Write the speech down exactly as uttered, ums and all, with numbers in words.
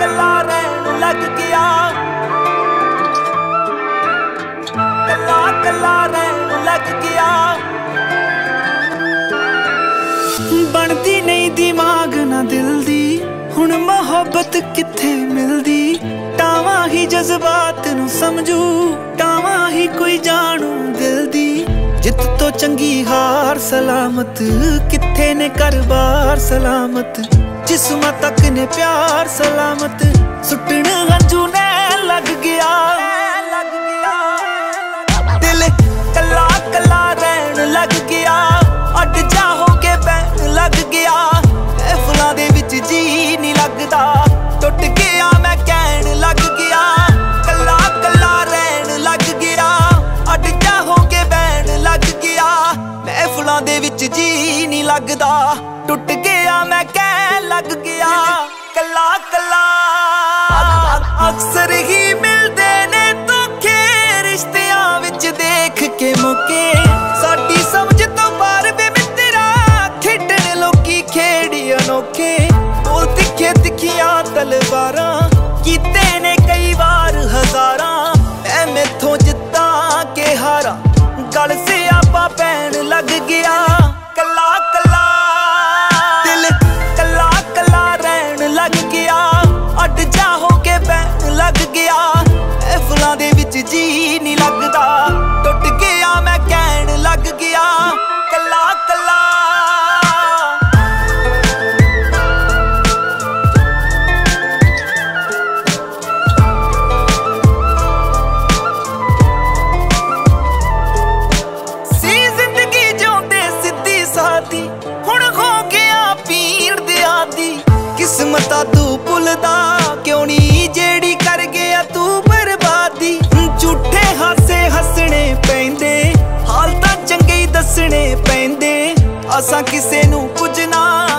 कला रहन लग गया, कला कला रहन लग गया। बनती नहीं दिमाग ना दिल दी, हुण मोहब्बत किथे मिलदी। टावां ही जज्बात नूं समझू, टावां ही कोई जानू दिल दी। जित तो चंगी हार सलामत, किथे ने कर बार सलामत। जिस्मां तक ने प्यार सलामत, सुटण हंजू ने लग गया, लग गया। दिल कला कला रहन लग गया, अड जा हो के बैन लग गया। ए फुलां दे विच जी नहीं लगदा, टुट गया मैं कहन लग गया। कला कला रहन लग गया, अड जा हो के बैन लग गया। मैं फुलां दे विच जी नहीं लगदा, टुट गया मैं कहन लग गया। कला कला अक्सर ही मिलदे ने धोखे, रिश्तियां विच देख के मौके। साडी समझ तो बाहर वे मित्रा, खेडण लोकी खेड़ी अनोखे। बोल तिखे तिखियां तलवारां, कीते ने कई बार हजारां। मैं मैथों जिद्दां के हारा, गल से आपा पैन लग गया। कला कला दिल कला कला रहन लग गया, अड जा हो के बैन लग गया। ए फुलां दे विच जी नहीं लगदा, टुट गया मैं कहन लग गया। कला कला सी जिंदगी जिउंदे सिद्धी सादी, हुण हो गया पीर दे आदी। किस्मता तू भुलदा क्यों नी, जेड़ी कर गया तू बर्बादी। झूठे हासे हसने पैंदे, हाल तां चंगे ही दसने पैंदे। असां किसे नूं कुछ ना